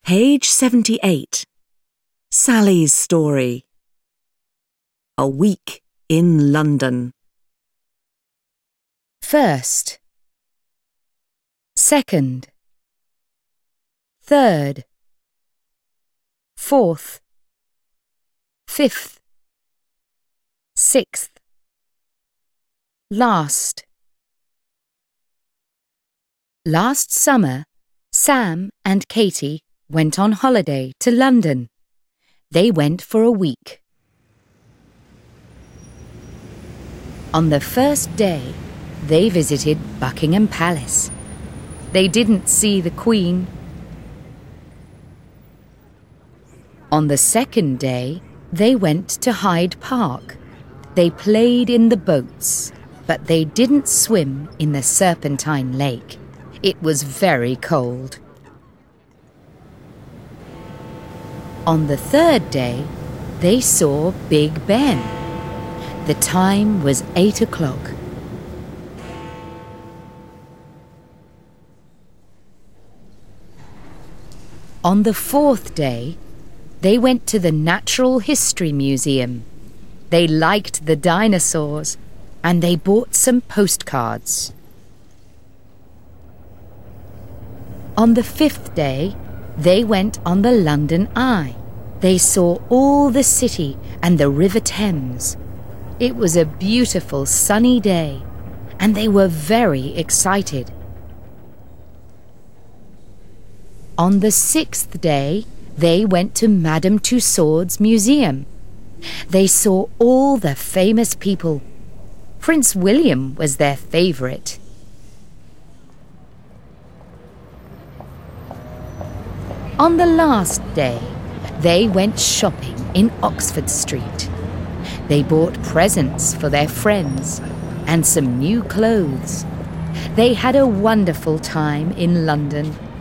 Page 78. Sally's story. A week in London. First, second, third, fourth, fifth, sixth, last. Last summer, Sam and Katie went on holiday to London. They went for a week. On the first day, they visited Buckingham Palace. They didn't see the Queen. On the second day, they went to Hyde Park. They played in the boats, but they didn't swim in the Serpentine Lake. It was very cold. On the third day, they saw Big Ben. The time was 8 o'clock. On the fourth day, they went to the Natural History Museum. They liked the dinosaurs, and they bought some postcards. On the fifth day, they went on the London Eye. They saw all the city and the River Thames. It was a beautiful sunny day, and they were very excited. On the sixth day, they went to Madame Tussauds Museum. They saw all the famous people. Prince William was their favourite. On the last day, they went shopping in Oxford Street. They bought presents for their friends and some new clothes. They had a wonderful time in London.